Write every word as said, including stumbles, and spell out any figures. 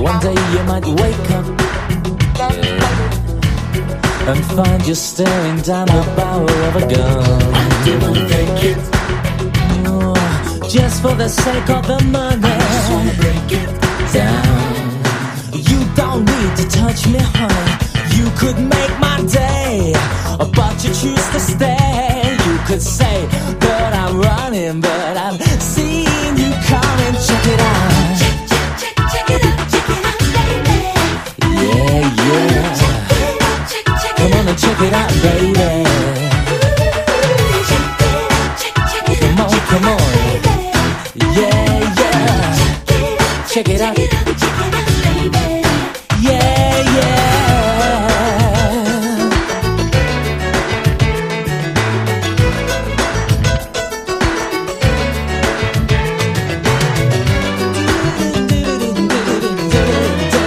One day you might wake up and find you staring down the barrel of a gun. Do you wanna take it? Oh, just for the sake of the money. I just wanna break it down. You don't need to touch me, honey. You could make my day, but you choose to stay. You could say that I'm running, but